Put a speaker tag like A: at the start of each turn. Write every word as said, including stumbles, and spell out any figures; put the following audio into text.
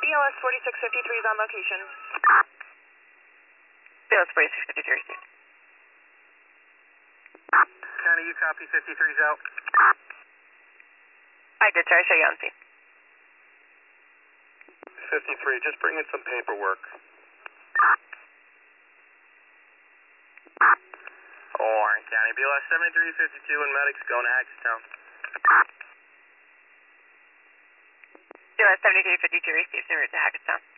A: B L S forty-six fifty-three is on location.
B: B L S forty-six fifty-three received.
C: County, you copy fifty-three's out?
B: I did, sir. I show you on scene.
C: fifty-three, just bring in some paperwork. Orange County, B L S seventy-three fifty-two and medics going to Hagerstown.
B: B L S seventy-three fifty-two received en route to Hagerstown.